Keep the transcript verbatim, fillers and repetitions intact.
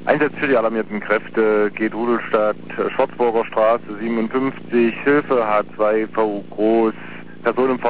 Einsatz für die alarmierten Kräfte geht Rudelstadt, Schwarzburger Straße siebenundfünfzig, Hilfe H zwei V groß, Personen